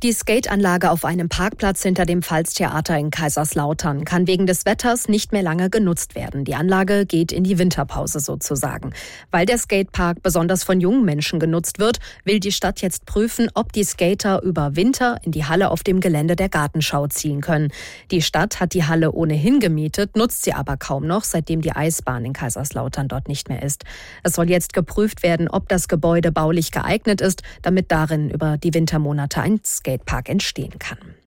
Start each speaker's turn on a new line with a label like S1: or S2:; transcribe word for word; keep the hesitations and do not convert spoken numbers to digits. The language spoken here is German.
S1: Die Skateanlage auf einem Parkplatz hinter dem Pfalztheater in Kaiserslautern kann wegen des Wetters nicht mehr lange genutzt werden. Die Anlage geht in die Winterpause sozusagen. Weil der Skatepark besonders von jungen Menschen genutzt wird, will die Stadt jetzt prüfen, ob die Skater über Winter in die Halle auf dem Gelände der Gartenschau ziehen können. Die Stadt hat die Halle ohnehin gemietet, nutzt sie aber kaum noch, seitdem die Eisbahn in Kaiserslautern dort nicht mehr ist. Es soll jetzt geprüft werden, ob das Gebäude baulich geeignet ist, damit darin über die Wintermonate ein Skatepark entstehen kann.